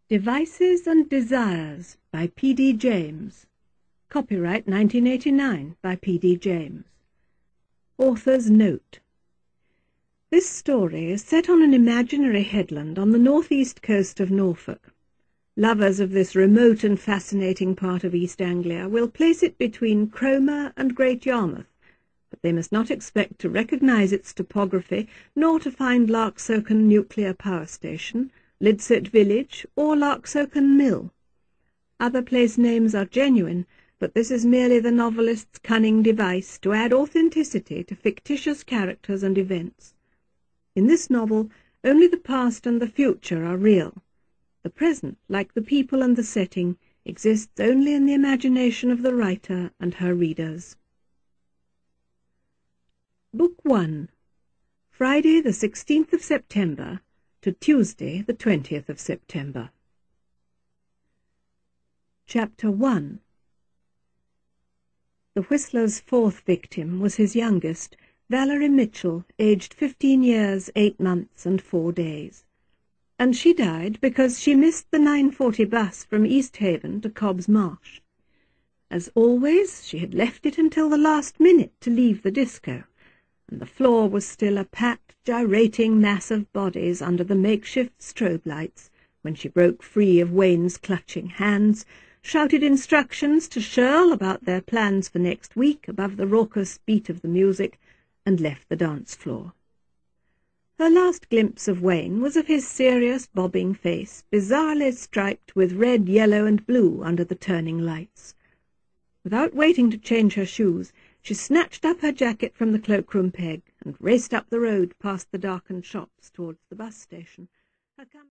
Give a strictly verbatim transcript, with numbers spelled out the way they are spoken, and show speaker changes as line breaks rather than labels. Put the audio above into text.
Devices and Desires by P D James. Copyright nineteen eighty-nine by P D James. Author's note. This story is set on an imaginary headland on the northeast coast of Norfolk. Lovers of this remote and fascinating part of East Anglia will place it between Cromer and Great Yarmouth, but they must not expect to recognise its topography, nor to find Larksoken Nuclear Power Station, Lidset Village, or Larksoken Mill. Other place names are genuine, but this is merely the novelist's cunning device to add authenticity to fictitious characters and events. In this novel, only the past and the future are real. The present, like the people and the setting, exists only in the imagination of the writer and her readers. Book one. Friday the sixteenth of September to Tuesday the twentieth of September. Chapter one. The Whistler's fourth victim was his youngest, Valerie Mitchell, aged fifteen years, eight months and four days. And she died because she missed the nine forty bus from East Haven to Cobb's Marsh. As always, she had left it until the last minute to leave the disco, and the floor was still a packed, gyrating mass of bodies under the makeshift strobe lights when she broke free of Wayne's clutching hands, shouted instructions to Shirl about their plans for next week above the raucous beat of the music, and left the dance floor. Her last glimpse of Wayne was of his serious, bobbing face, bizarrely striped with red, yellow, and blue under the turning lights. Without waiting to change her shoes, she snatched up her jacket from the cloakroom peg and raced up the road past the darkened shops towards the bus station. Her